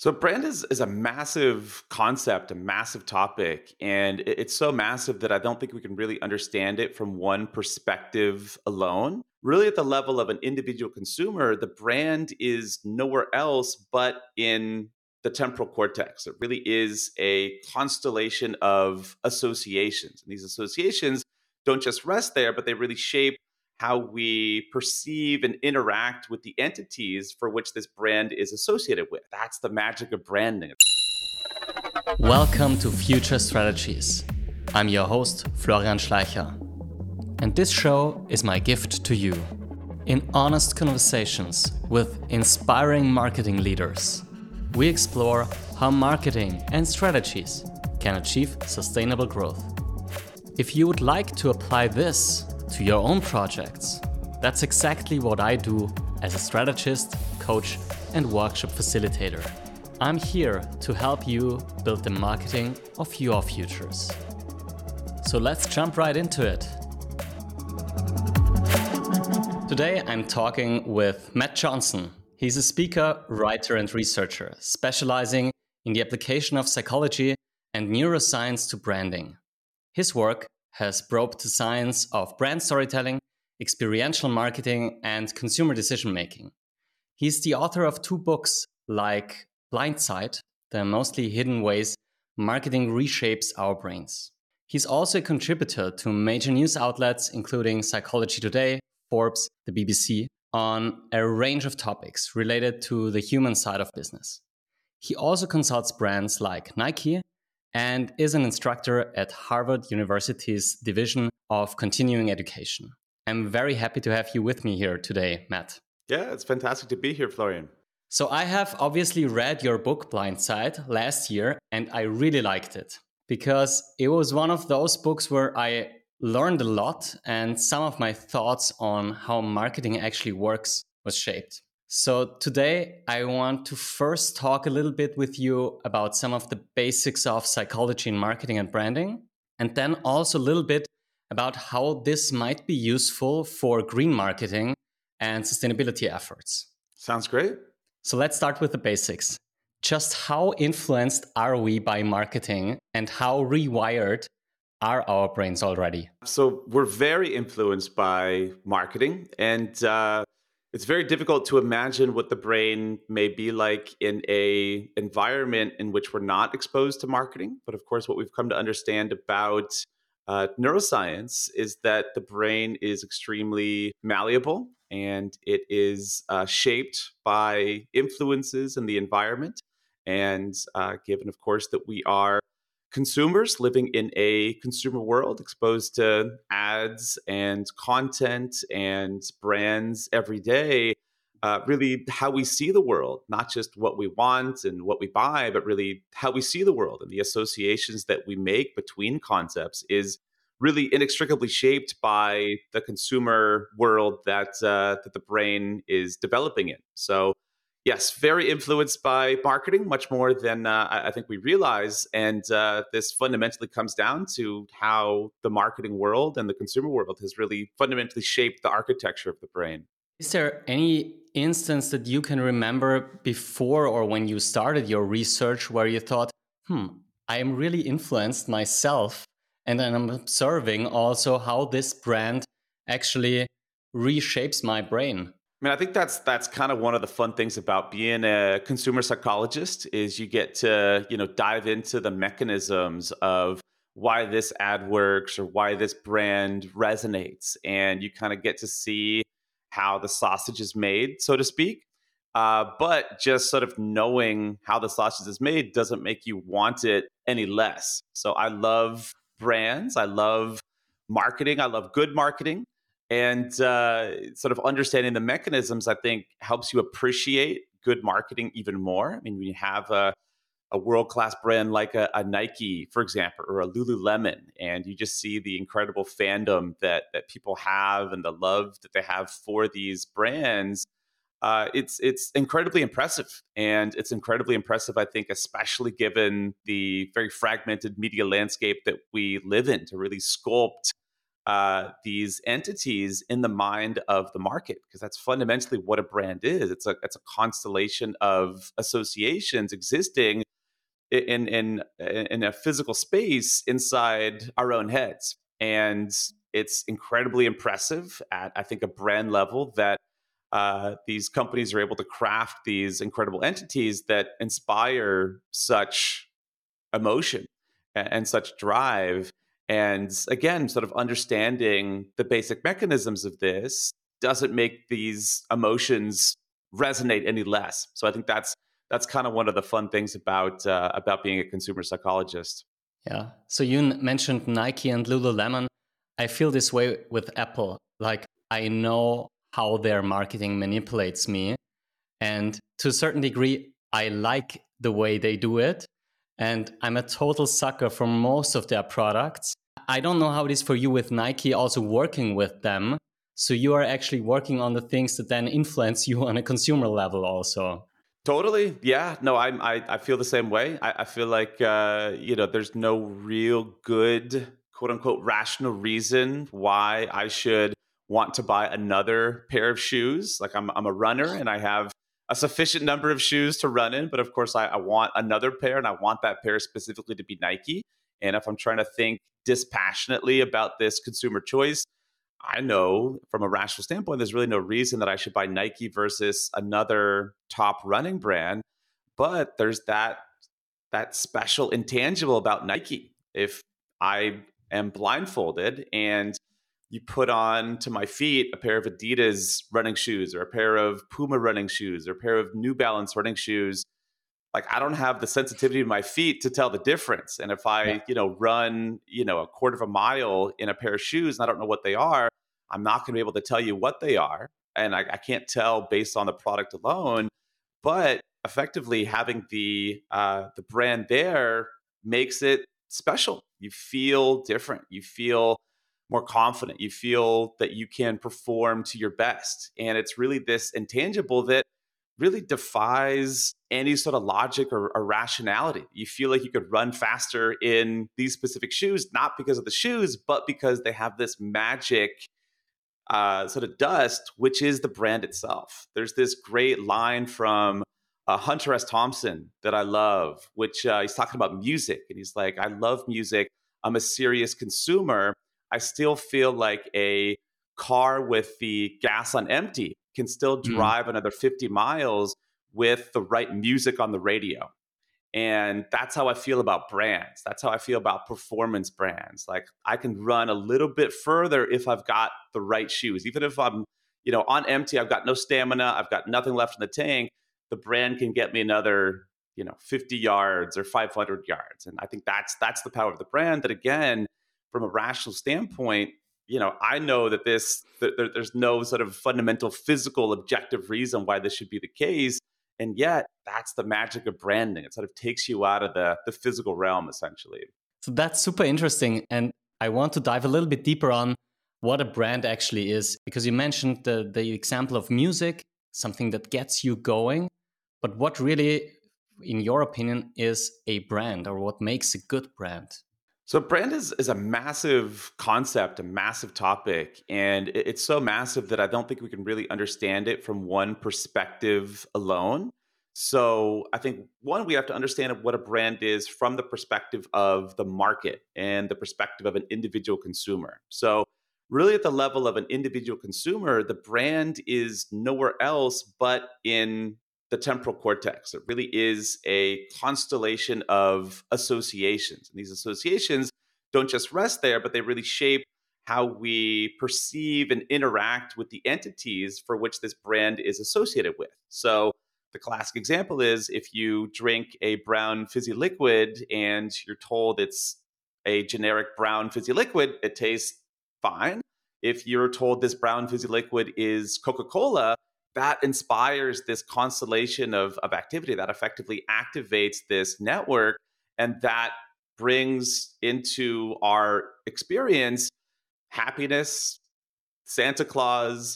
So brand is a massive concept, a massive topic, and it's so massive that I don't think we can really understand it from one perspective alone. Really, at the level of an individual consumer, the brand is nowhere else but in the temporal cortex. It really is a constellation of associations. And these associations don't just rest there, but they really shape how we perceive and interact with the entities for which this brand is associated with. That's the magic of branding. Welcome to Future Strategies. I'm your host, Florian Schleicher. And this show is my gift to you. In honest conversations with inspiring marketing leaders, we explore how marketing and strategies can achieve sustainable growth. If you would like to apply this to your own projects, that's exactly what I do as a strategist, coach, and workshop facilitator. I'm here to help you build the marketing of your futures. So let's jump right into it. Today I'm talking with Matt Johnson. He's a speaker, writer, and researcher specializing in the application of psychology and neuroscience to branding. His work has probed the science of brand storytelling, experiential marketing, and consumer decision-making. He's the author of 2 books like Blindsight, The Mostly Hidden Ways Marketing Reshapes Our Brains. He's also a contributor to major news outlets including Psychology Today, Forbes, the BBC, on a range of topics related to the human side of business. He also consults brands like Nike and is an instructor at Harvard University's Division of Continuing Education. I'm very happy to have you with me here today, Matt. Yeah, it's fantastic to be here, Florian. So I have obviously read your book, Blindsight, last year, and I really liked it because it was one of those books where I learned a lot and some of my thoughts on how marketing actually works was shaped. So today I want to first talk a little bit with you about some of the basics of psychology in marketing and branding, and then also a little bit about how this might be useful for green marketing and sustainability efforts. Sounds great. So let's start with the basics. Just how influenced are we by marketing and how rewired are our brains already? So we're very influenced by marketing, and it's very difficult to imagine what the brain may be like in a environment in which we're not exposed to marketing. But of course, what we've come to understand about neuroscience is that the brain is extremely malleable and it is shaped by influences in the environment. And given, of course, that we are consumers living in a consumer world exposed to ads and content and brands every day, really how we see the world, not just what we want and what we buy, but really how we see the world and the associations that we make between concepts is really inextricably shaped by the consumer world that the brain is developing in. So yes, very influenced by marketing, much more than I think we realize. And this fundamentally comes down to how the marketing world and the consumer world has really fundamentally shaped the architecture of the brain. Is there any instance that you can remember before or when you started your research where you thought, I am really influenced myself and I'm observing also how this brand actually reshapes my brain? I mean, I think that's kind of one of the fun things about being a consumer psychologist is you get to, dive into the mechanisms of why this ad works or why this brand resonates. And you kind of get to see how the sausage is made, so to speak. But just sort of knowing how the sausage is made doesn't make you want it any less. So I love brands. I love marketing. I love good marketing. And sort of understanding the mechanisms, I think, helps you appreciate good marketing even more. I mean, when you have a world-class brand like a Nike, for example, or a Lululemon, and you just see the incredible fandom that people have and the love that they have for these brands, it's incredibly impressive. And it's incredibly impressive, I think, especially given the very fragmented media landscape that we live in, to really sculpt these entities in the mind of the market, because that's fundamentally what a brand is. It's a constellation of associations existing in a physical space inside our own heads. And it's incredibly impressive at, I think, a brand level that these companies are able to craft these incredible entities that inspire such emotion and such drive. And again, sort of understanding the basic mechanisms of this doesn't make these emotions resonate any less. So I think that's kind of one of the fun things about being a consumer psychologist. Yeah. So you mentioned Nike and Lululemon. I feel this way with Apple. Like, I know how their marketing manipulates me. And to a certain degree, I like the way they do it. And I'm a total sucker for most of their products. I don't know how it is for you with Nike, also working with them. So you are actually working on the things that then influence you on a consumer level also. Totally. Yeah. No, I feel the same way. I feel like, there's no real good, quote unquote, rational reason why I should want to buy another pair of shoes. Like I'm a runner and I have a sufficient number of shoes to run in. But of course, I want another pair, and I want that pair specifically to be Nike. And if I'm trying to think dispassionately about this consumer choice, I know from a rational standpoint, there's really no reason that I should buy Nike versus another top running brand. But there's that special intangible about Nike. If I am blindfolded and you put on to my feet a pair of Adidas running shoes or a pair of Puma running shoes or a pair of New Balance running shoes, like I don't have the sensitivity in my feet to tell the difference. And if Yeah. run, a quarter of a mile in a pair of shoes and I don't know what they are, I'm not going to be able to tell you what they are. And I can't tell based on the product alone. But effectively having the brand there makes it special. You feel different. You feel more confident. You feel that you can perform to your best. And it's really this intangible that really defies any sort of logic or rationality. You feel like you could run faster in these specific shoes, not because of the shoes, but because they have this magic sort of dust, which is the brand itself. There's this great line from Hunter S. Thompson that I love, which he's talking about music. And he's like, I love music. I'm a serious consumer. I still feel like a car with the gas on empty can still Mm. drive another 50 miles with the right music on the radio. And that's how I feel about brands. That's how I feel about performance brands. Like I can run a little bit further if I've got the right shoes. Even if I'm, on empty, I've got no stamina, I've got nothing left in the tank, the brand can get me another, 50 yards or 500 yards. And I think that's the power of the brand that again, from a rational standpoint, I know that there's no sort of fundamental physical objective reason why this should be the case. And yet, that's the magic of branding. It sort of takes you out of the physical realm, essentially. So that's super interesting. And I want to dive a little bit deeper on what a brand actually is, because you mentioned the example of music, something that gets you going. But what really, in your opinion, is a brand, or what makes a good brand? So, brand is a massive concept, a massive topic. And it's so massive that I don't think we can really understand it from one perspective alone. So, I think one, we have to understand what a brand is from the perspective of the market and the perspective of an individual consumer. So, really, at the level of an individual consumer, the brand is nowhere else but in the temporal cortex. It really is a constellation of associations. And these associations don't just rest there, but they really shape how we perceive and interact with the entities for which this brand is associated with. So, the classic example is if you drink a brown fizzy liquid and you're told it's a generic brown fizzy liquid, it tastes fine. If you're told this brown fizzy liquid is Coca-Cola, that inspires this constellation of activity that effectively activates this network, and that brings into our experience happiness, Santa Claus,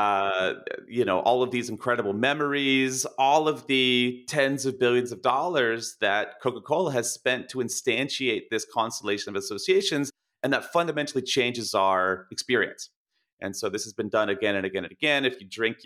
all of these incredible memories, all of the tens of billions of dollars that Coca-Cola has spent to instantiate this constellation of associations. And that fundamentally changes our experience. And so this has been done again and again and again. If you drink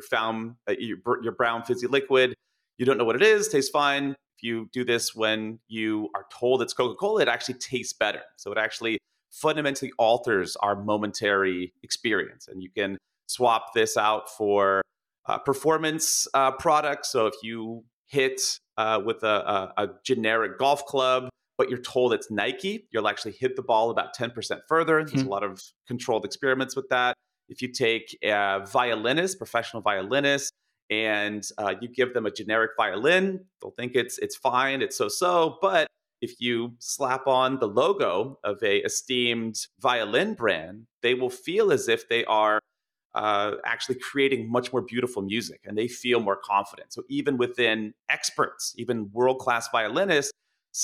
your brown fizzy liquid, you don't know what it is, tastes fine. If you do this when you are told it's Coca-Cola, it actually tastes better. So it actually fundamentally alters our momentary experience. And you can swap this out for performance products. So if you hit with a generic golf club, but you're told it's Nike, you'll actually hit the ball about 10% further. There's a lot of controlled experiments with that. If you take a violinist, professional violinist, and you give them a generic violin, they'll think it's fine, it's so-so. But if you slap on the logo of a esteemed violin brand, they will feel as if they are actually creating much more beautiful music, and they feel more confident. So even within experts, even world-class violinists,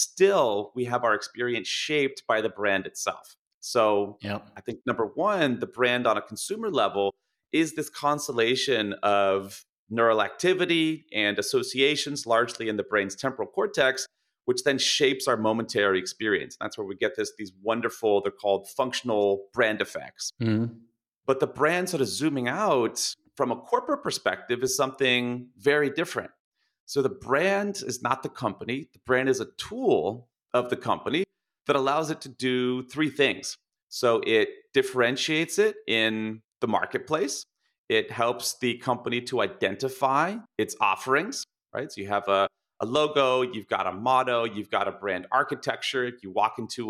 still we have our experience shaped by the brand itself. So Yep. I think number one, the brand on a consumer level is this constellation of neural activity and associations, largely in the brain's temporal cortex, which then shapes our momentary experience. That's where we get these wonderful, they're called functional brand effects. Mhm. But the brand sort of zooming out from a corporate perspective is something very different. So the brand is not the company. The brand is a tool of the company that allows it to do three things. So it differentiates it in the marketplace. It helps the company to identify its offerings, right? So you have a logo, you've got a motto, you've got a brand architecture. You walk into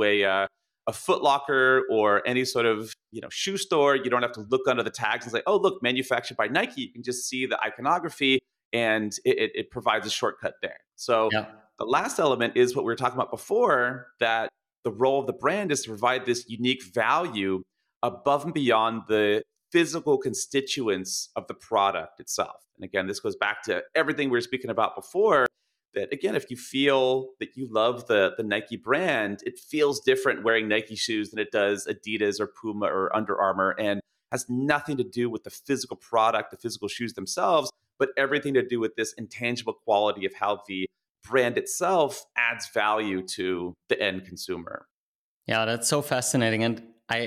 a Foot Locker or any sort of shoe store, you don't have to look under the tags and say, "Oh, look, manufactured by Nike." You can just see the iconography, and it provides a shortcut there. So Yeah. the last element is what we were talking about before, that the role of the brand is to provide this unique value above and beyond the physical constituents of the product itself. And again, this goes back to everything we were speaking about before, that again, if you feel that you love the Nike brand, it feels different wearing Nike shoes than it does Adidas or Puma or Under Armour, and has nothing to do with the physical product, the physical shoes themselves, but everything to do with this intangible quality of how the brand itself adds value to the end consumer. Yeah, that's so fascinating. And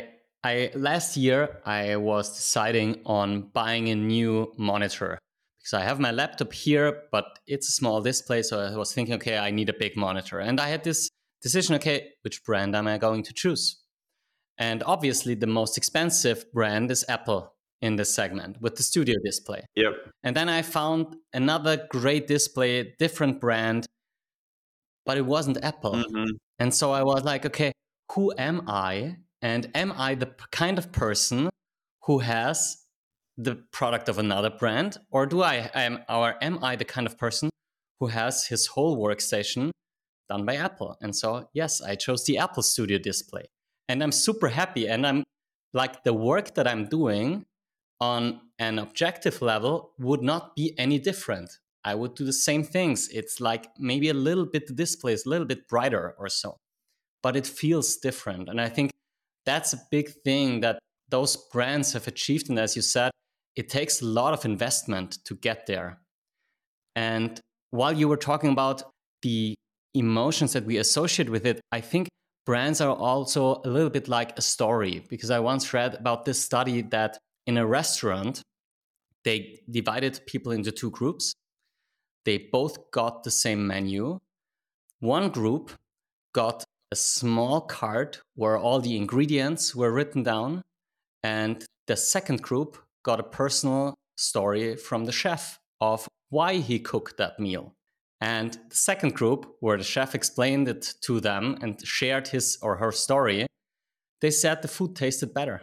I last year I was deciding on buying a new monitor because I have my laptop here, but it's a small display. So I was thinking, okay, I need a big monitor. And I had this decision, okay, which brand am I going to choose? And obviously the most expensive brand is Apple in this segment with the studio display. Yep. And then I found another great display, different brand, but it wasn't Apple. Hmm. And so I was like, okay, who am I? And am I the kind of person who has the product of another brand? Or am I the kind of person who has his whole workstation done by Apple? And so, yes, I chose the Apple Studio display. And I'm super happy. And I'm like, the work that I'm doing on an objective level would not be any different. I would do the same things. It's like maybe a little bit, the display is a little bit brighter or so, but it feels different. And I think that's a big thing that those brands have achieved. And as you said, it takes a lot of investment to get there. And while you were talking about the emotions that we associate with it, I think brands are also a little bit like a story, because I once read about this study that in a restaurant, they divided people into two groups. They both got the same menu. One group got a small card where all the ingredients were written down, and the second group got a personal story from the chef of why he cooked that meal. And the second group, where the chef explained it to them and shared his or her story, they said the food tasted better.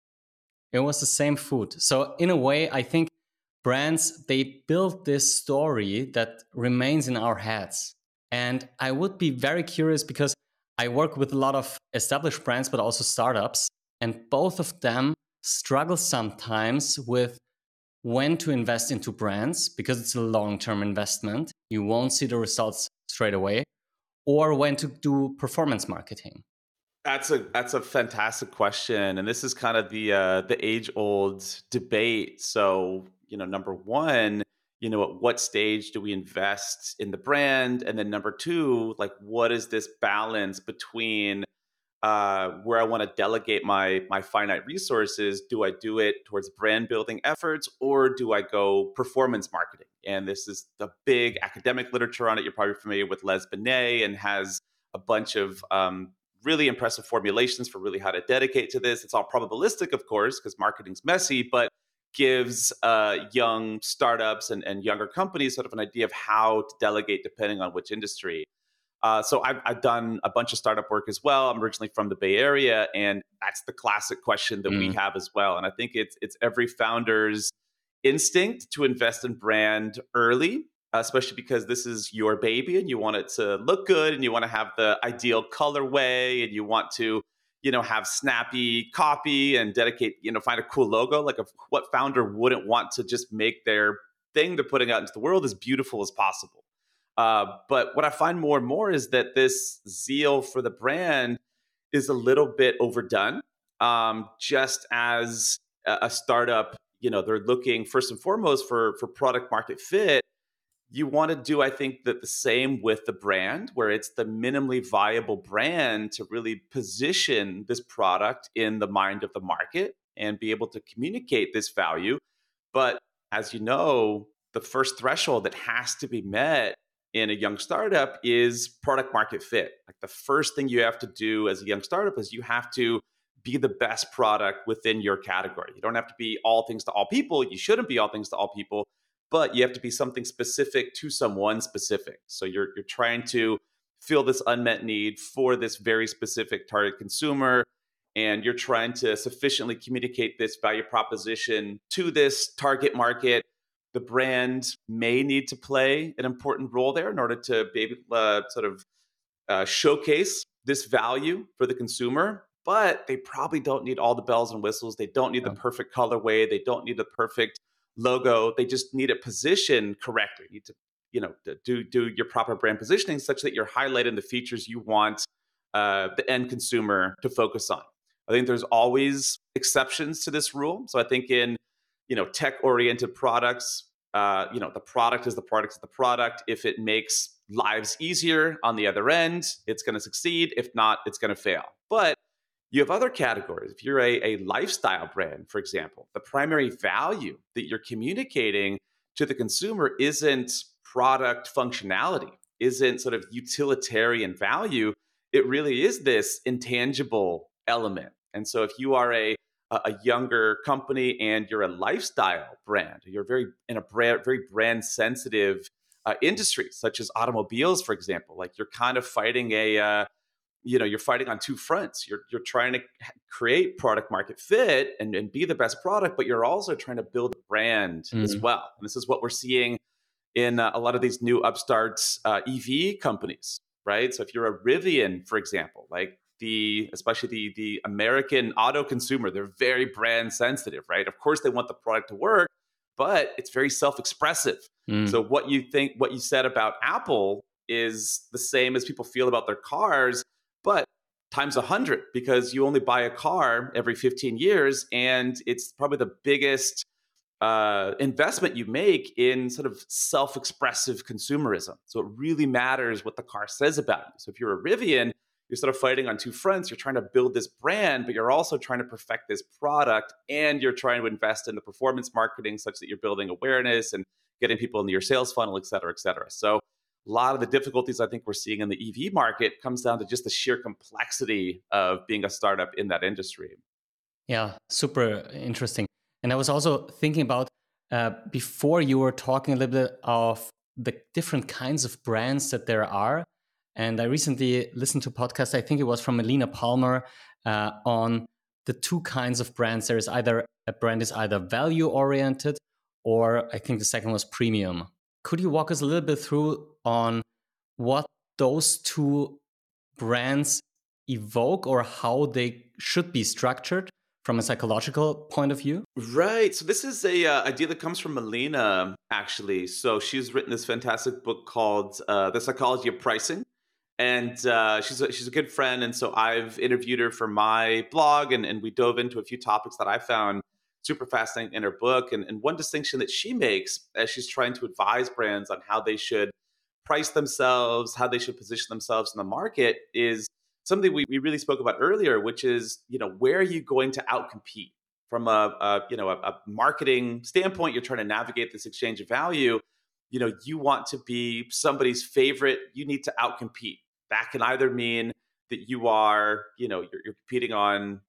It was the same food. So in a way, I think brands, they build this story that remains in our heads. And I would be very curious because I work with a lot of established brands, but also startups. And both of them struggle sometimes with when to invest into brands because it's a long-term investment. You won't see the results straight away, or when to do performance marketing. That's a fantastic question, and this is kind of the age old debate. So number one, at what stage do we invest in the brand, and then number two, like what is this balance between where I want to delegate my finite resources. Do I do it towards brand building efforts, or do I go performance marketing? And this is the big academic literature on it. You're probably familiar with Les Binet, and has a bunch of really impressive formulations for really how to dedicate to this. It's all probabilistic, of course, because marketing's messy, but gives young startups and younger companies sort of an idea of how to delegate depending on which industry. So I've done a bunch of startup work as well. I'm originally from the Bay Area, and that's the classic question that we Mm. have as well. And I think it's every founder's instinct to invest in brand early, especially because this is your baby and you want it to look good and you want to have the ideal colorway and you want to, have snappy copy and dedicate, find a cool logo. Like, what founder wouldn't want to just make their thing they're putting out into the world as beautiful as possible? But what I find more and more is that this zeal for the brand is a little bit overdone. Just as a startup, they're looking first and foremost for product market fit. You want to do, I think, that the same with the brand, where it's the minimally viable brand to really position this product in the mind of the market and be able to communicate this value. But as you know, the first threshold that has to be met in a young startup is product market fit. Like, the first thing you have to do as a young startup is you have to be the best product within your category. You don't have to be all things to all people. You shouldn't be all things to all people, but you have to be something specific to someone specific. So you're trying to fill this unmet need for this very specific target consumer, and you're trying to sufficiently communicate this value proposition to this target market. The brand may need to play an important role there in order to be able sort of showcase this value for the consumer, but they probably don't need all the bells and whistles. They don't need the Yeah. perfect colorway. They don't need the perfect logo. They just need it positioned correctly. You need to, do your proper brand positioning such that you're highlighting the features you want the end consumer to focus on. I think there's always exceptions to this rule. So I think in, tech-oriented products, the product is the product is the product. If it makes lives easier on the other end, it's going to succeed. If not, it's going to fail. But you have other categories. If you're a lifestyle brand, for example, the primary value that you're communicating to the consumer isn't product functionality, isn't sort of utilitarian value. It really is this intangible element. And so if you are a younger company and you're a lifestyle brand, you're very brand sensitive industry, such as automobiles, for example. Like, you're kind of fighting you're fighting on two fronts. You're trying to create product market fit and be the best product, but you're also trying to build a brand as Mm. well. And this is what we're seeing in a lot of these new upstarts EV companies, right? So if you're a Rivian, for example, like especially the American auto consumer, they're very brand sensitive, right? Of course, they want the product to work, but it's very self-expressive. So Mm. what you said about Apple is the same as people feel about their cars, but times 100, because you only buy a car every 15 years, and it's probably the biggest investment you make in sort of self-expressive consumerism. So it really matters what the car says about you. So if you're a Rivian, you're sort of fighting on two fronts. You're trying to build this brand, but you're also trying to perfect this product, and you're trying to invest in the performance marketing such that you're building awareness and getting people into your sales funnel, et cetera, et cetera. So a lot of the difficulties I think we're seeing in the EV market comes down to just the sheer complexity of being a startup in that industry. Yeah, super interesting. And I was also thinking about before you were talking a little bit of the different kinds of brands that there are. And I recently listened to a podcast, I think it was from Melina Palmer, on the two kinds of brands. There is either a brand is either value oriented, or I think the second was premium. Could you walk us a little bit through on what those two brands evoke or how they should be structured from a psychological point of view? Right. So this is a idea that comes from Melina, actually. So she's written this fantastic book called "The Psychology of Pricing," and she's a good friend. And so I've interviewed her for my blog, and we dove into a few topics that I found super fascinating in her book. And one distinction that she makes as she's trying to advise brands on how they should price themselves, how they should position themselves in the market, is something we really spoke about earlier, which is, where are you going to outcompete? From a marketing standpoint, you're trying to navigate this exchange of value. You want to be somebody's favorite. You need to outcompete. That can either mean that you are, you're competing on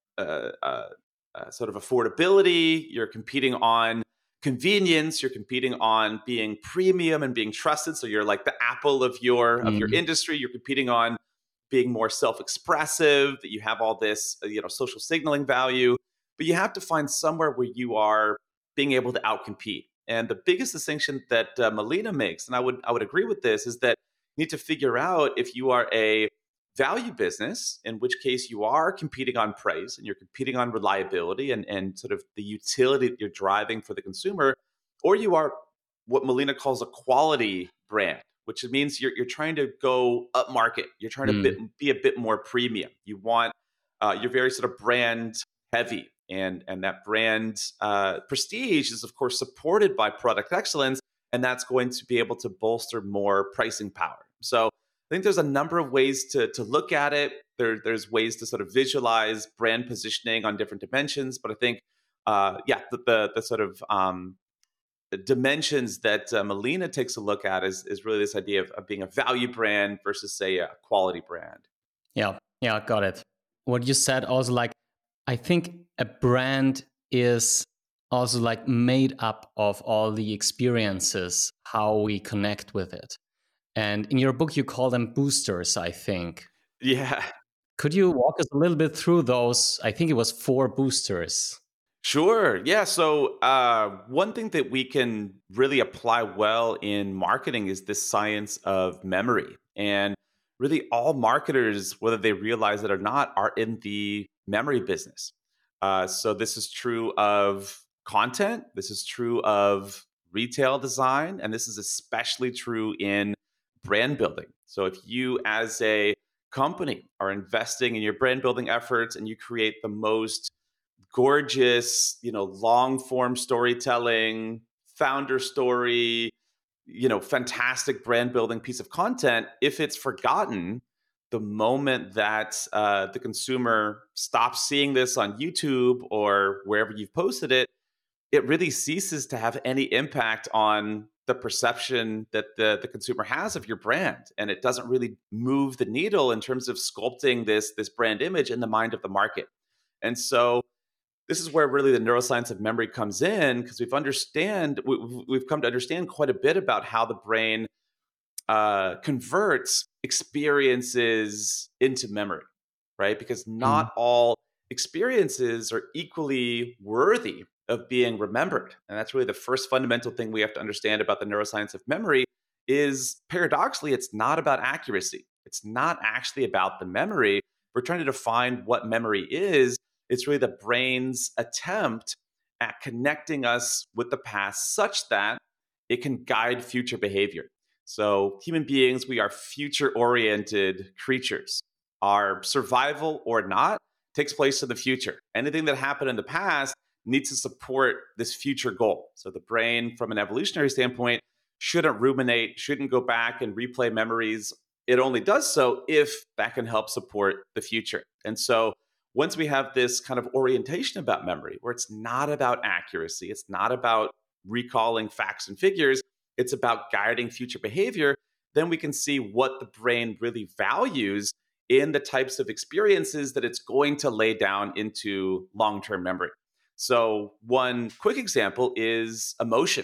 sort of affordability. You're competing on convenience. You're competing on being premium and being trusted. So you're like the Apple of your industry. You're competing on being more self-expressive. That you have all this, social signaling value. But you have to find somewhere where you are being able to outcompete. And the biggest distinction that Molina makes, and I would agree with this, is that you need to figure out if you are a value business, in which case you are competing on price and you're competing on reliability and sort of the utility that you're driving for the consumer, or you are what Molina calls a quality brand, which means you're trying to go up market. You're trying to be a bit more premium. You're very sort of brand heavy. And that brand prestige is, of course, supported by product excellence, and that's going to be able to bolster more pricing power. So I think there's a number of ways to look at it. There's ways to sort of visualize brand positioning on different dimensions, but I think, the sort of dimensions that Molina takes a look at is really this idea of being a value brand versus, say, a quality brand. Yeah, got it. What you said also, like, I think a brand is also like made up of all the experiences, how we connect with it. And in your book, you call them boosters, I think. Yeah. Could you walk us a little bit through those? I think it was 4 boosters. Sure. Yeah. So one thing that we can really apply well in marketing is this science of memory. And really all marketers, whether they realize it or not, are in the memory business. So this is true of content. This is true of retail design. And this is especially true in brand building. So if you as a company are investing in your brand building efforts and you create the most gorgeous, long form storytelling, founder story, fantastic brand building piece of content, if it's forgotten, the moment that the consumer stops seeing this on YouTube or wherever you've posted it, it really ceases to have any impact on the perception that the consumer has of your brand. And it doesn't really move the needle in terms of sculpting this brand image in the mind of the market. And so this is where really the neuroscience of memory comes in, because we've come to understand quite a bit about how the brain converts experiences into memory, right? Because not all experiences are equally worthy of being remembered. And that's really the first fundamental thing we have to understand about the neuroscience of memory is, paradoxically, it's not about accuracy. It's not actually about the memory. We're trying to define what memory is. It's really the brain's attempt at connecting us with the past such that it can guide future behavior. So human beings, we are future-oriented creatures. Our survival or not takes place in the future. Anything that happened in the past needs to support this future goal. So the brain, from an evolutionary standpoint, shouldn't ruminate, shouldn't go back and replay memories. It only does so if that can help support the future. And so once we have this kind of orientation about memory, where it's not about accuracy, it's not about recalling facts and figures, it's about guiding future behavior, then we can see what the brain really values in the types of experiences that it's going to lay down into long-term memory. So one quick example is emotion.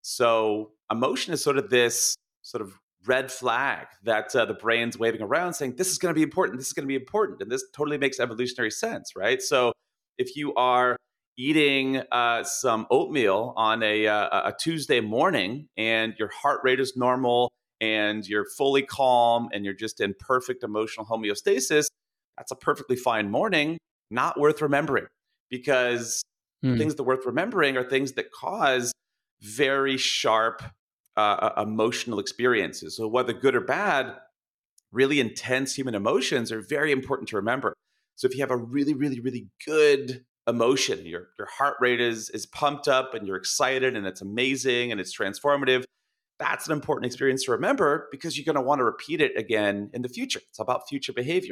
So emotion is sort of this sort of red flag that the brain's waving around saying, this is going to be important, this is going to be important. And this totally makes evolutionary sense, right? So if you are eating some oatmeal on a Tuesday morning and your heart rate is normal and you're fully calm and you're just in perfect emotional homeostasis, that's a perfectly fine morning, not worth remembering, because things that are worth remembering are things that cause very sharp emotional experiences. So whether good or bad, really intense human emotions are very important to remember. So if you have a really, really, really good emotion, your heart rate is pumped up and you're excited and it's amazing and it's transformative, that's an important experience to remember because you're going to want to repeat it again in the future. It's about future behavior.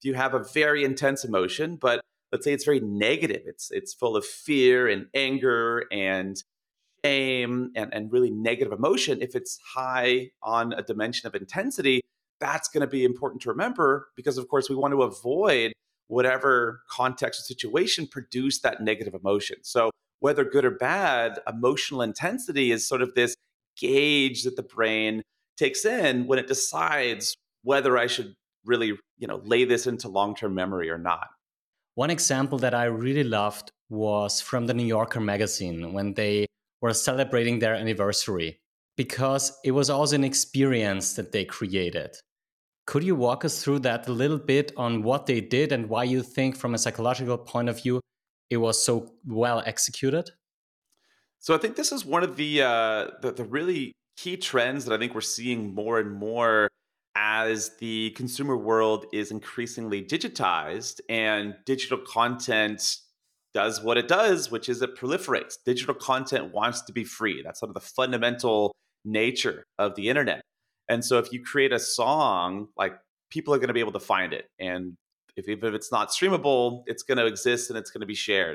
if you have a very intense emotion, but let's say it's very negative, it's full of fear and anger and shame and really negative emotion, if it's high on a dimension of intensity, that's going to be important to remember because, of course, we want to avoid whatever context or situation produced that negative emotion. So, whether good or bad, emotional intensity is sort of this gauge that the brain takes in when it decides whether I should really, lay this into long-term memory or not. One example that I really loved was from the New Yorker magazine when they were celebrating their anniversary, because it was also an experience that they created. Could you walk us through that a little bit on what they did and why you think, from a psychological point of view, it was so well executed? So I think this is one of the really key trends that I think we're seeing more and more as the consumer world is increasingly digitized and digital content does what it does, which is it proliferates. Digital content wants to be free. That's sort of the fundamental nature of the internet. And so if you create a song, like, people are going to be able to find it. And if it's not streamable, it's going to exist and it's going to be shared.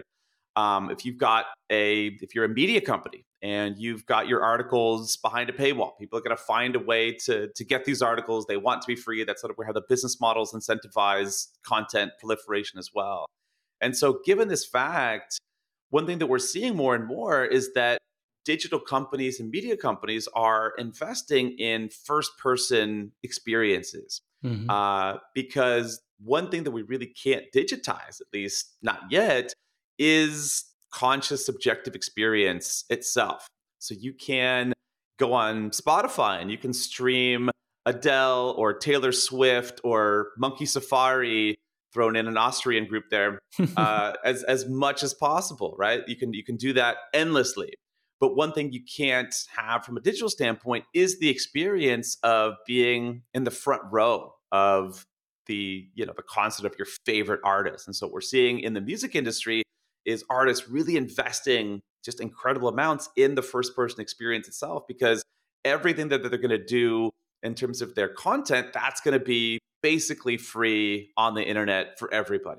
If you're a media company and you've got your articles behind a paywall, people are going to find a way to get these articles. They want to be free. That's sort of where the business models incentivize content proliferation as well. And so, given this fact, one thing that we're seeing more and more is that digital companies and media companies are investing in first person experiences. Mhm. Because one thing that we really can't digitize, at least not yet, is conscious subjective experience itself. So you can go on Spotify and you can stream Adele or Taylor Swift or Monkey Safari, thrown in an Austrian group there, as much as possible, right? You can do that endlessly. But one thing you can't have from a digital standpoint is the experience of being in the front row of the concert of your favorite artist. And so what we're seeing in the music industry is artists really investing just incredible amounts in the first person experience itself, because everything that they're going to do in terms of their content, that's going to be basically free on the internet for everybody.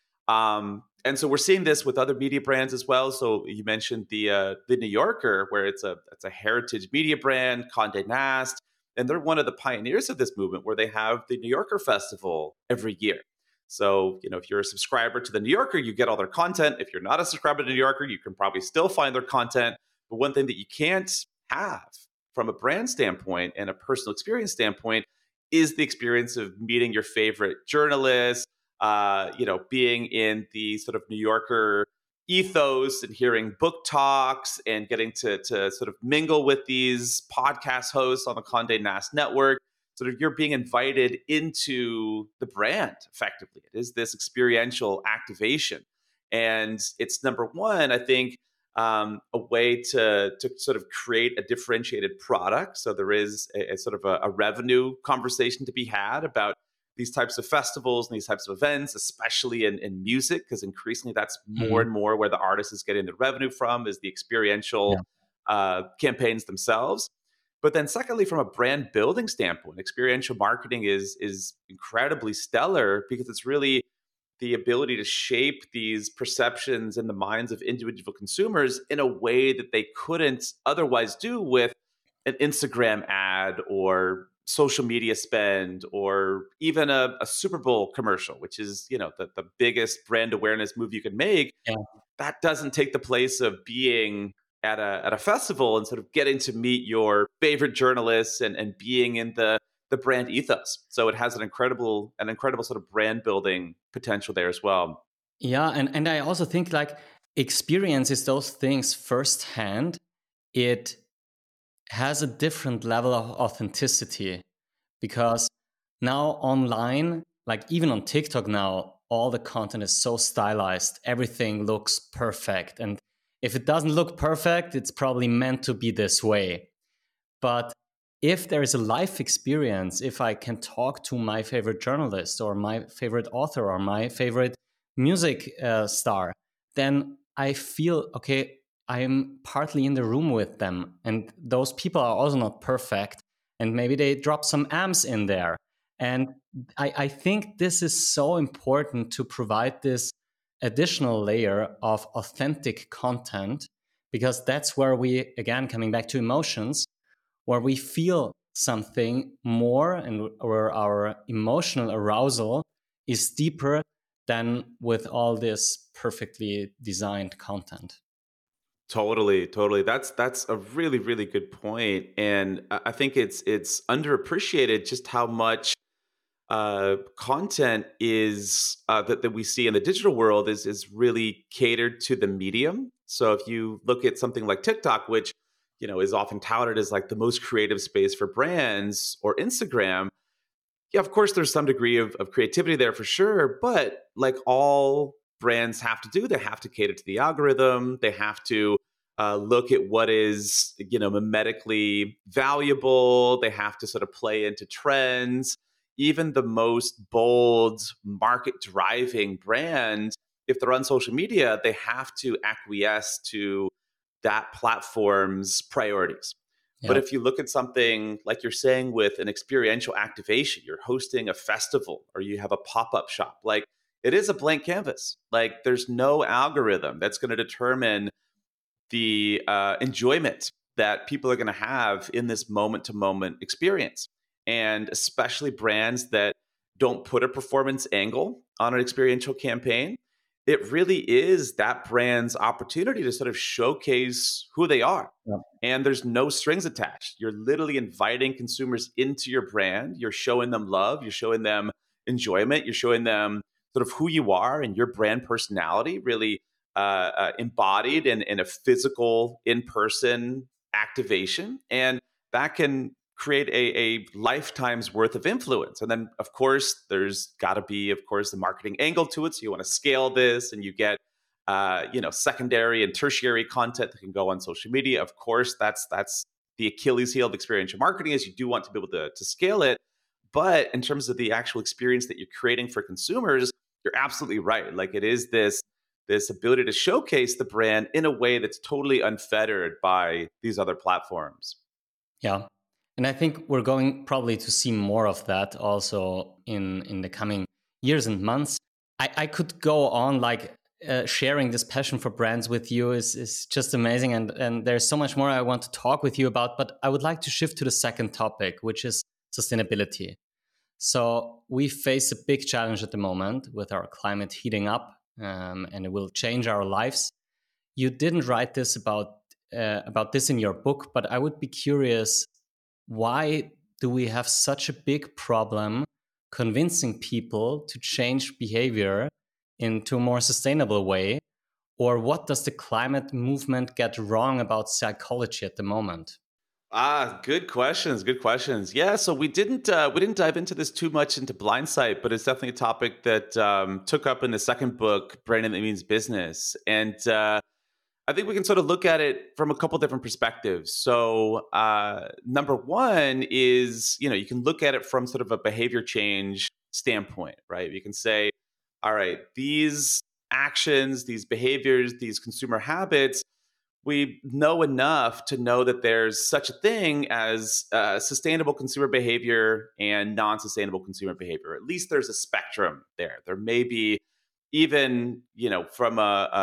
And so we're seeing this with other media brands as well. So you mentioned the New Yorker, where it's a heritage media brand, Condé Nast, and they're one of the pioneers of this movement, where they have the New Yorker Festival every year. So, if you're a subscriber to the New Yorker, you get all their content. If you're not a subscriber to the New Yorker, you can probably still find their content. But one thing that you can't have from a brand standpoint and a personal experience standpoint is the experience of meeting your favorite journalist, being in the sort of New Yorker ethos and hearing book talks and getting to sort of mingle with these podcast hosts on the Condé Nast network. Sort of, you're being invited into the brand effectively. It is this experiential activation. And it's, number one, I think, a way to sort of create a differentiated product. So there is a sort of a revenue conversation to be had about these types of festivals and these types of events, especially in music, because increasingly that's more Mhm. and more where the artist is getting the revenue from, is the experiential Yeah. campaigns themselves. But then secondly, from a brand building standpoint, experiential marketing is incredibly stellar, because it's really the ability to shape these perceptions in the minds of individual consumers in a way that they couldn't otherwise do with an Instagram ad or social media spend or even a Super Bowl commercial, which is, the biggest brand awareness move you can make. Yeah. That doesn't take the place of being at a festival and sort of getting to meet your favorite journalists and being in the brand ethos. So it has an incredible sort of brand building potential there as well. Yeah, and I also think, like, experiences those things firsthand, it has a different level of authenticity, because now online, like even on TikTok now, all the content is so stylized. Everything looks perfect. And if it doesn't look perfect, it's probably meant to be this way. But if there is a life experience, if I can talk to my favorite journalist or my favorite author or my favorite music star, then I feel, okay, I'm partly in the room with them. And those people are also not perfect. And maybe they drop some amps in there. And I think this is so important to provide this additional layer of authentic content, because that's where we, again, coming back to emotions, where we feel something more and where our emotional arousal is deeper than with all this perfectly designed content. Totally, totally. That's a really, really good point, and I think it's underappreciated just how much content is that we see in the digital world is really catered to the medium. So if you look at something like TikTok, which is often touted as like the most creative space for brands, or Instagram, yeah, of course there's some degree of creativity there for sure, but like all brands have to do, they have to cater to the algorithm. They have to look at what is mimetically valuable. They have to sort of play into trends. Even the most bold market driving brand, if they're on social media, they have to acquiesce to that platform's priorities. But Yeah. if you look at something like you're saying with an experiential activation, you're hosting a festival or you have a pop up shop, like it is a blank canvas. Like there's no algorithm that's going to determine the enjoyment that people are going to have in this moment to moment experience. And especially brands that don't put a performance angle on an experiential campaign, it really is that brand's opportunity to sort of showcase who they are. Yeah. And there's no strings attached. You're literally inviting consumers into your brand. You're showing them love. You're showing them enjoyment. You're showing them sort of who you are and your brand personality really embodied in a physical, in person activation. And that can create a lifetime's worth of influence. And then, of course, there's got to be, of course, the marketing angle to it. So you want to scale this, and you get, secondary and tertiary content that can go on social media. Of course, that's the Achilles heel of experiential marketing, is you do want to be able to scale it. But in terms of the actual experience that you're creating for consumers, you're absolutely right. Like it is this ability to showcase the brand in a way that's totally unfettered by these other platforms. Yeah. And I think we're going probably to see more of that also in the coming years and months. I could go on like sharing this passion for brands with you is just amazing. And there's so much more I want to talk with you about, but I would like to shift to the second topic, which is sustainability. So we face a big challenge at the moment with our climate heating up, and it will change our lives. You didn't write this about this in your book, but I would be curious, why do we have such a big problem convincing people to change behavior into a more sustainable way? Or what does the climate movement get wrong about psychology at the moment? Good questions. Good questions. Yeah, so we didn't dive into this too much into Blindsight, but it's definitely a topic that took up in the second book, Branding That Means Business, and I think we can sort of look at it from a couple different perspectives. So, number one is, you can look at it from sort of a behavior change standpoint, right? You can say, all right, these actions, these behaviors, these consumer habits, we know enough to know that there's such a thing as sustainable consumer behavior and non-sustainable consumer behavior. At least there's a spectrum there. There may be even, from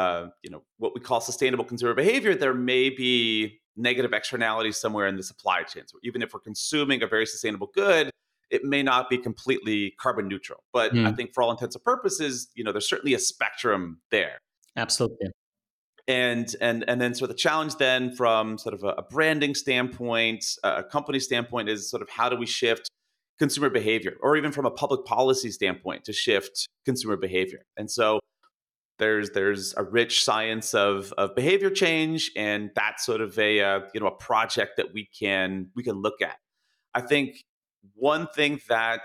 what we call sustainable consumer behavior, there may be negative externalities somewhere in the supply chain. So even if we're consuming a very sustainable good, it may not be completely carbon neutral. But I Mm, think for all intents and purposes, there's certainly a spectrum there. absolutely. And then sort of the challenge then from sort of a branding standpoint, a company standpoint, is sort of how do we shift consumer behavior, or even from a public policy standpoint to shift consumer behavior. And so there's a rich science of behavior change, and that's sort of a project that we can look at. I think one thing that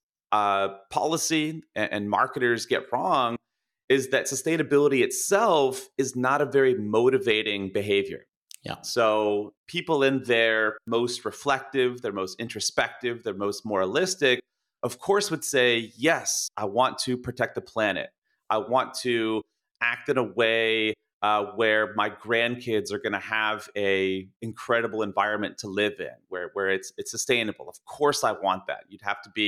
policy and marketers get wrong is that sustainability itself is not a very motivating behavior. Yeah. So people in their most reflective, their most introspective, their most moralistic, of course, would say, yes, I want to protect the planet. I want to act in a way where my grandkids are going to have a incredible environment to live in, where it's sustainable. Of course, I want that. You'd have to be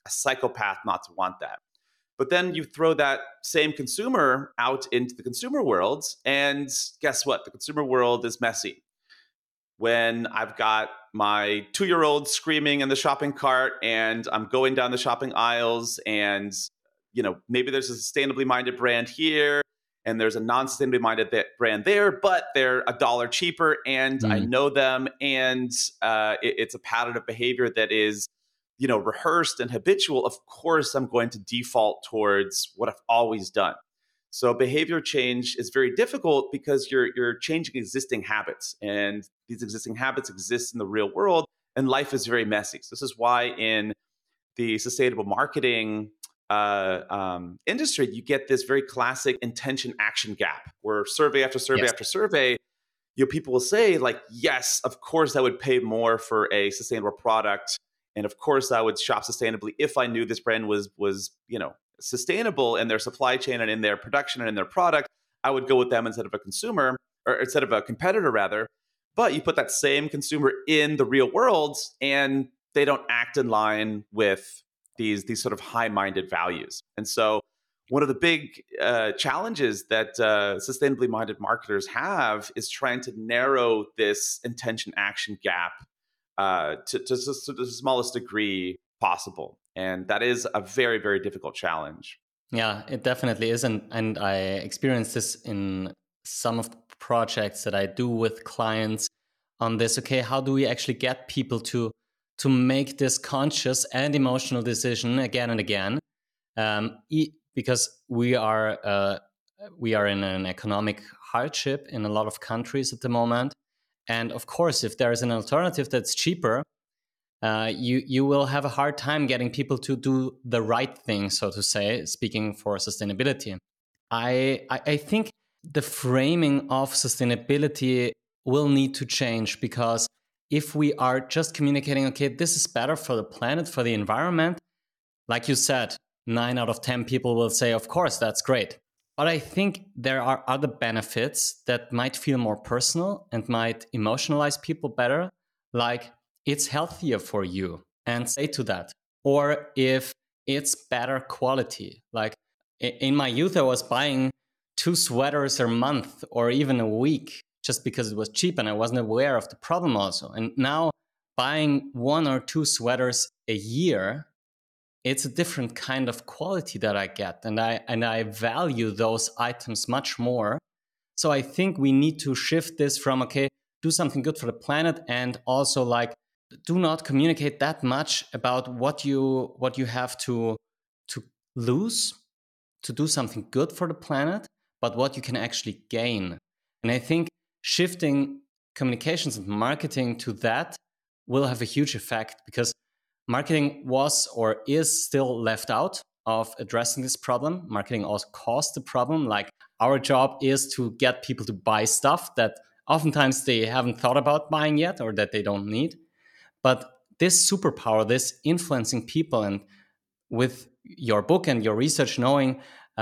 a psychopath not to want that. But then you throw that same consumer out into the consumer world, and guess what? The consumer world is messy. When I've got my 2-year-old screaming in the shopping cart and I'm going down the shopping aisles, and maybe there's a sustainably minded brand here and there's a non-sustainably minded brand there, but they're $1 cheaper and I Mm. know them, and it's a pattern of behavior that is rehearsed and habitual. Of course I'm going to default towards what I've always done. So behavior change is very difficult because you're changing existing habits, and these existing habits exist in the real world, and life is very messy. So this is why in the sustainable marketing industry, you get this very classic intention action gap, where survey after survey Yes. after survey, people will say like, yes, of course I would pay more for a sustainable product, and of course I would shop sustainably if I knew this brand was sustainable in their supply chain and in their production and in their product. I would go with them instead of a consumer, or instead of a competitor rather. But you put that same consumer in the real world and they don't act in line with these sort of high-minded values. And so one of the big challenges that sustainably minded marketers have is trying to narrow this intention action gap to the smallest degree possible. And that is a very, very difficult challenge. Yeah, it definitely is. And I experience this in some of the projects that I do with clients on this. Okay, how do we actually get people to make this conscious and emotional decision again and again? Because we are in an economic hardship in a lot of countries at the moment. And of course, if there is an alternative that's cheaper, you will have a hard time getting people to do the right thing, so to say, speaking for sustainability. I think the framing of sustainability will need to change, because if we are just communicating, okay, this is better for the planet, for the environment, like you said, 9 out of 10 people will say, of course, that's great. But I think there are other benefits that might feel more personal and might emotionalize people better, like it's healthier for you and say to that. Or if it's better quality. Like in my youth, I was buying 2 sweaters a month or even a week just because it was cheap and I wasn't aware of the problem also. And now buying 1 or 2 sweaters a year, it's a different kind of quality that I get. And I value those items much more. So I think we need to shift this from, okay, do something good for the planet, and also like do not communicate that much about what you have to lose to do something good for the planet, but what you can actually gain. And I think shifting communications and marketing to that will have a huge effect, because marketing was or is still left out of addressing this problem. Marketing also caused the problem. Like our job is to get people to buy stuff that oftentimes they haven't thought about buying yet or that they don't need. But this superpower, this influencing people, and with your book and your research, knowing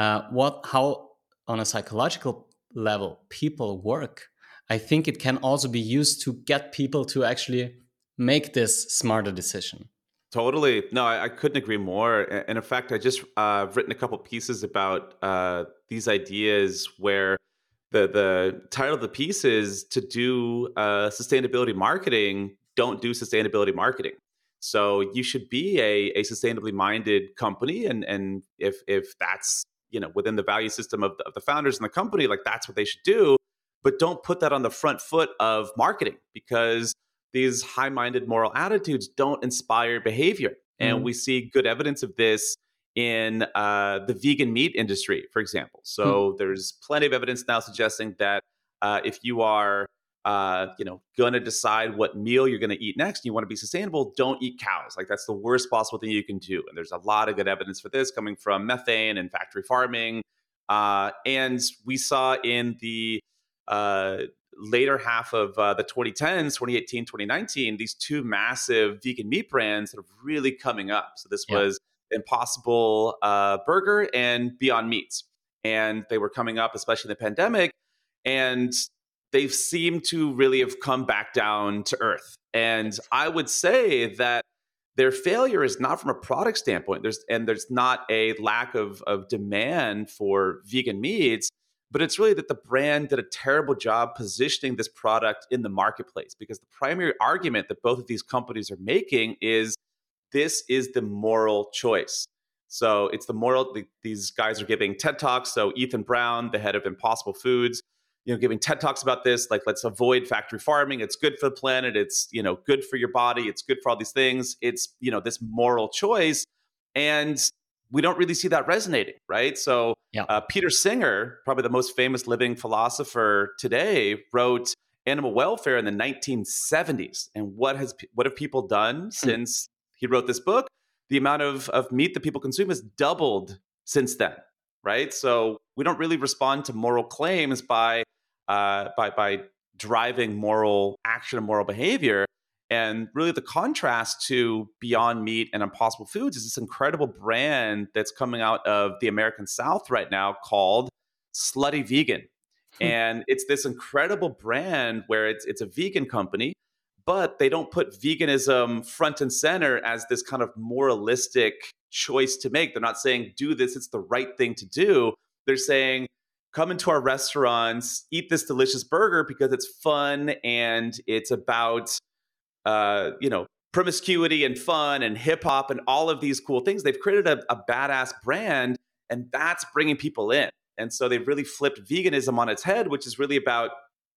how on a psychological level people work, I think it can also be used to get people to actually make this smarter decision. Totally. No, I couldn't agree more. And in fact, I just written a couple pieces about these ideas where the title of the piece is to do sustainability marketing. Don't do sustainability marketing. So you should be a sustainably minded company, and if that's within the value system of the founders in the company, like that's what they should do. But don't put that on the front foot of marketing, because these high-minded moral attitudes don't inspire behavior. And we see good evidence of this in the vegan meat industry, for example. So there's plenty of evidence now suggesting that if you are going to decide what meal you're going to eat next and you want to be sustainable, don't eat cows. Like that's the worst possible thing you can do. And there's a lot of good evidence for this coming from methane and factory farming. And we saw in the later half of the 2010s, 2018, 2019, these 2 massive vegan meat brands that are really coming up. So this was Impossible Burger and Beyond Meats. And they were coming up, especially in the pandemic. And they've seemed to really have come back down to earth. And I would say that their failure is not from a product standpoint. There's not a lack of demand for vegan meats, but it's really that the brand did a terrible job positioning this product in the marketplace, because the primary argument that both of these companies are making is this is the moral choice. So it's the moral. These guys are giving TED Talks. So Ethan Brown, the head of Impossible Foods, giving TED Talks about this, like, let's avoid factory farming. It's good for the planet. It's, good for your body. It's good for all these things. It's, this moral choice. And we don't really see that resonating, right? So Peter Singer, probably the most famous living philosopher today, wrote Animal Welfare in the 1970s. And what have people done since he wrote this book? The amount of meat that people consume has doubled since then, right? So we don't really respond to moral claims by driving moral action and moral behavior. And really the contrast to Beyond Meat and Impossible Foods is this incredible brand that's coming out of the American South right now called Slutty Vegan. And it's this incredible brand where it's a vegan company, but they don't put veganism front and center as this kind of moralistic choice to make. They're not saying, do this, it's the right thing to do. They're saying, come into our restaurants, eat this delicious burger because it's fun and it's about, promiscuity and fun and hip hop and all of these cool things. They've created a badass brand, and that's bringing people in. And so they've really flipped veganism on its head, which is really about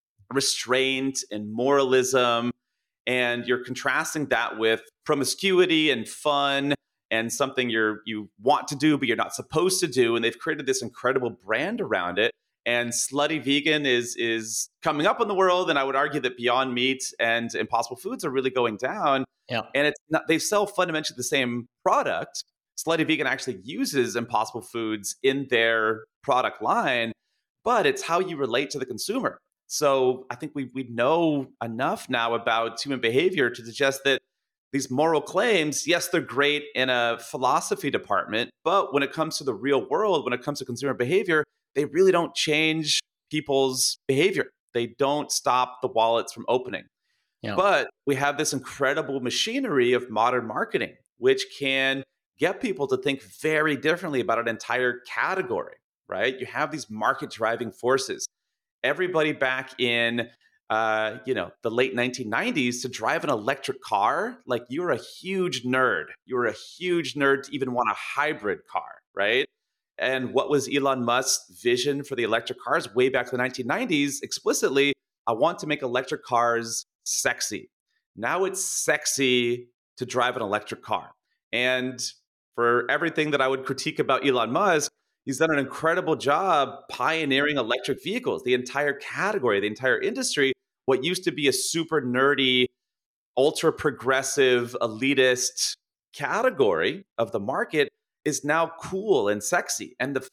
restraint and moralism. And you're contrasting that with promiscuity and fun and something you want to do, but you're not supposed to do. And they've created this incredible brand around it. And Slutty Vegan is coming up in the world. And I would argue that Beyond Meat and Impossible Foods are really going down. Yeah. And it's not, they sell fundamentally the same product. Slutty Vegan actually uses Impossible Foods in their product line, but it's how you relate to the consumer. So I think we know enough now about human behavior to suggest that these moral claims, yes, they're great in a philosophy department, but when it comes to the real world, when it comes to consumer behavior, they really don't change people's behavior. They don't stop the wallets from opening. Yeah. But we have this incredible machinery of modern marketing, which can get people to think very differently about an entire category, right? You have these market driving forces. Everybody back in the late 1990s, to drive an electric car, like, you were a huge nerd. You were a huge nerd to even want a hybrid car, right? And what was Elon Musk's vision for the electric cars way back in the 1990s? Explicitly, I want to make electric cars sexy. Now it's sexy to drive an electric car. And for everything that I would critique about Elon Musk, he's done an incredible job pioneering electric vehicles, the entire category, the entire industry. What used to be a super nerdy, ultra progressive, elitist category of the market is now cool and sexy. And the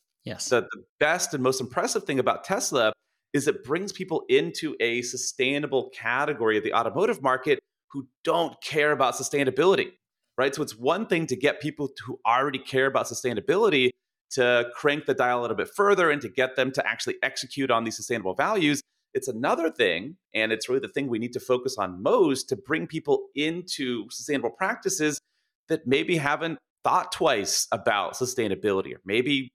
best and most impressive thing about Tesla is it brings people into a sustainable category of the automotive market who don't care about sustainability, right? So it's one thing to get people who already care about sustainability to crank the dial a little bit further and to get them to actually execute on these sustainable values. It's another thing, and it's really the thing we need to focus on most, to bring people into sustainable practices that maybe haven't thought twice about sustainability, or maybe,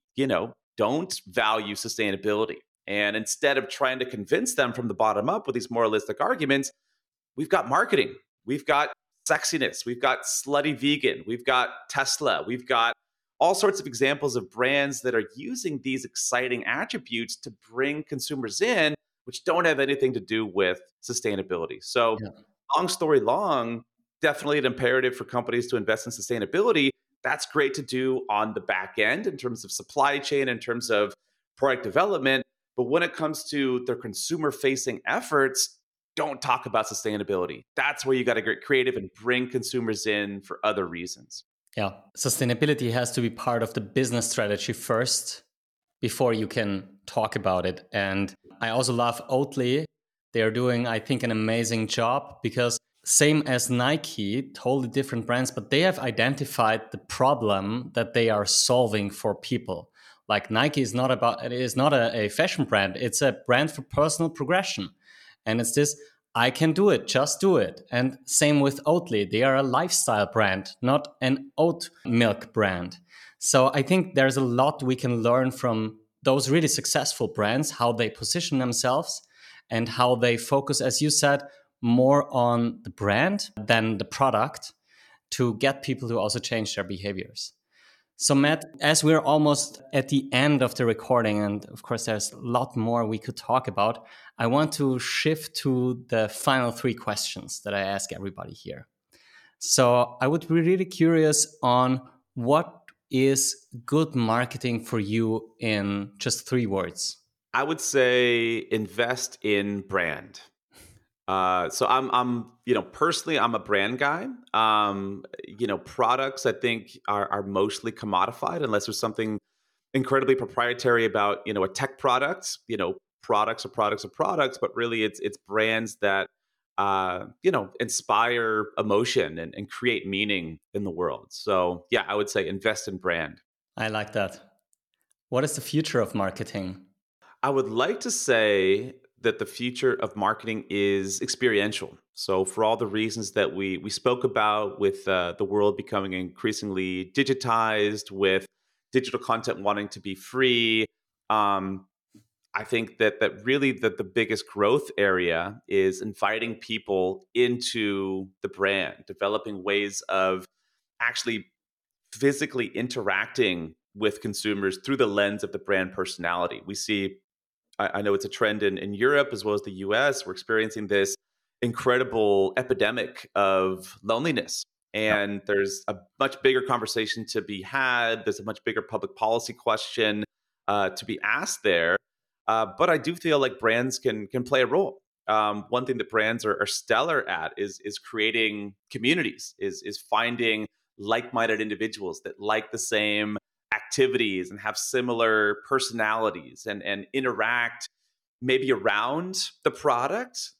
don't value sustainability. And instead of trying to convince them from the bottom up with these moralistic arguments, we've got marketing, we've got sexiness, we've got Slutty Vegan, we've got Tesla, we've got all sorts of examples of brands that are using these exciting attributes to bring consumers in, which don't have anything to do with sustainability. So long story long, definitely an imperative for companies to invest in sustainability. That's great to do on the back end in terms of supply chain, in terms of product development. But when it comes to their consumer-facing efforts, don't talk about sustainability. That's where you got to get creative and bring consumers in for other reasons. Yeah, sustainability has to be part of the business strategy first before you can talk about it. And I also love Oatly. They're doing, I think, an amazing job, because same as Nike, totally different brands, but they have identified the problem that they are solving for people. Like Nike is not a fashion brand. It's a brand for personal progression. And it's this, I can do it, just do it. And same with Oatly. They are a lifestyle brand, not an oat milk brand. So I think there's a lot we can learn from those really successful brands, how they position themselves and how they focus, as you said, more on the brand than the product to get people to also change their behaviors. So, Matt, as we're almost at the end of the recording, and of course, there's a lot more we could talk about, I want to shift to the final three questions that I ask everybody here. So, I would be really curious on what is good marketing for you in just 3 words. I would say invest in brand. So personally, I'm a brand guy. Products I think are mostly commodified unless there's something incredibly proprietary about, a tech product. Products are products are products, but really it's brands that, inspire emotion and create meaning in the world. So yeah, I would say invest in brand. I like that. What is the future of marketing? I would like to say that the future of marketing is experiential. So, for all the reasons that we spoke about, with the world becoming increasingly digitized, with digital content wanting to be free, um, I think that really the biggest growth area is inviting people into the brand, developing ways of actually physically interacting with consumers through the lens of the brand personality. We see, I know it's a trend in Europe as well as the US. We're experiencing this incredible epidemic of loneliness. And there's a much bigger conversation to be had. There's a much bigger public policy question to be asked there. But I do feel like brands can play a role. One thing that brands are stellar at is creating communities, is finding like-minded individuals that like the same activities and have similar personalities and interact maybe around the product,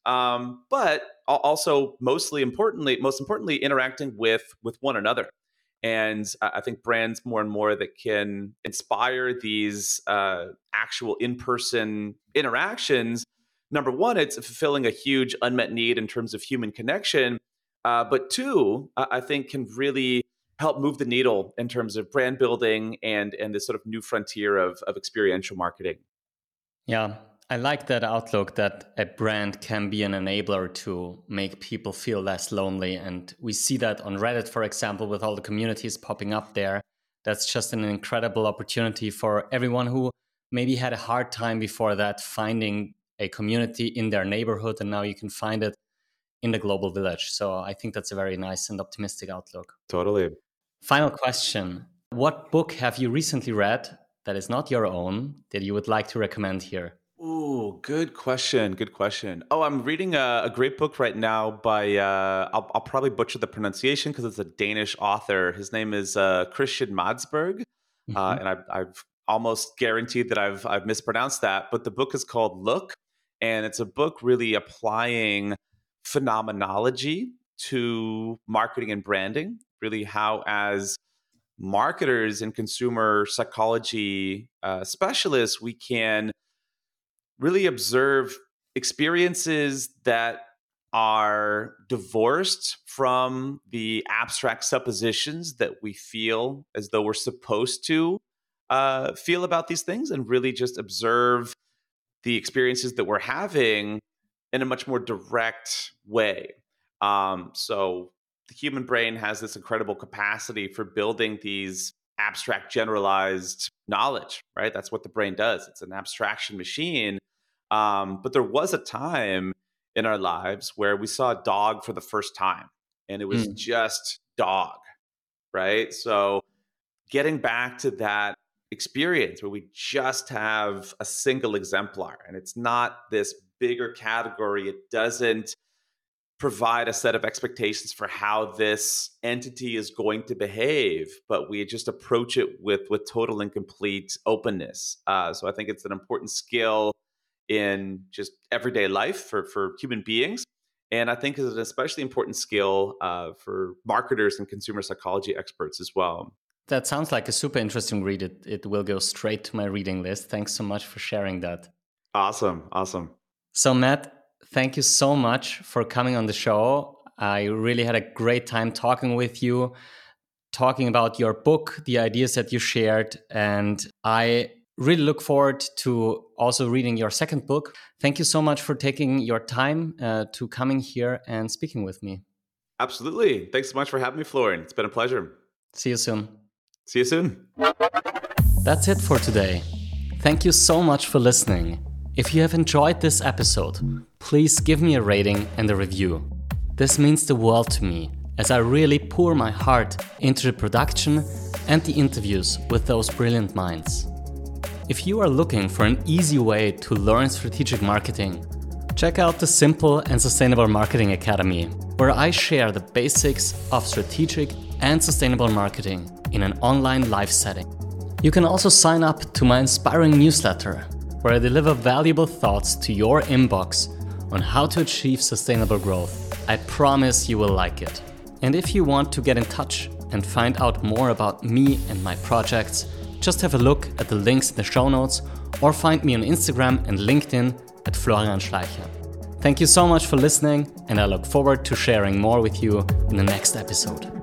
but also most importantly, interacting with one another. And I think brands more and more that can inspire these actual in-person interactions. Number one, it's fulfilling a huge unmet need in terms of human connection. But two, I think can really help move the needle in terms of brand building and this sort of new frontier of experiential marketing. Yeah, I like that outlook that a brand can be an enabler to make people feel less lonely. And we see that on Reddit, for example, with all the communities popping up there. That's just an incredible opportunity for everyone who maybe had a hard time before that finding a community in their neighborhood. And now you can find it in the global village. So I think that's a very nice and optimistic outlook. Totally. Final question. What book have you recently read that is not your own that you would like to recommend here? Ooh, good question. Good question. Oh, I'm reading a great book right now by, I'll probably butcher the pronunciation because it's a Danish author. His name is Christian Madsberg. Mhm. And I've almost guaranteed that I've mispronounced that. But the book is called Look. And it's a book really applying phenomenology to marketing and branding, really how, as marketers and consumer psychology specialists, we can really observe experiences that are divorced from the abstract suppositions that we feel as though we're supposed to feel about these things, and really just observe the experiences that we're having in a much more direct way. So the human brain has this incredible capacity for building these abstract, generalized knowledge, right? That's what the brain does. It's an abstraction machine. But there was a time in our lives where we saw a dog for the first time, and it was Mm. just dog, right? So getting back to that experience where we just have a single exemplar and it's not this bigger category, it doesn't provide a set of expectations for how this entity is going to behave, but we just approach it with total and complete openness. So I think it's an important skill in just everyday life for human beings. And I think is an especially important skill for marketers and consumer psychology experts as well. That sounds like a super interesting read. It will go straight to my reading list. Thanks so much for sharing that. Awesome. Awesome. So, Matt, thank you so much for coming on the show. I really had a great time talking with you, talking about your book, the ideas that you shared, and I really look forward to also reading your second book. Thank you so much for taking your time to coming here and speaking with me. Absolutely. Thanks so much for having me, Florian. It's been a pleasure. See you soon. See you soon. That's it for today. Thank you so much for listening. If you have enjoyed this episode, please give me a rating and a review. This means the world to me, as I really pour my heart into the production and the interviews with those brilliant minds. If you are looking for an easy way to learn strategic marketing, check out the Simple and Sustainable Marketing Academy, where I share the basics of strategic and sustainable marketing in an online live setting. You can also sign up to my inspiring newsletter, where I deliver valuable thoughts to your inbox on how to achieve sustainable growth. I promise you will like it. And if you want to get in touch and find out more about me and my projects, just have a look at the links in the show notes or find me on Instagram and LinkedIn at Florian Schleicher. Thank you so much for listening, and I look forward to sharing more with you in the next episode.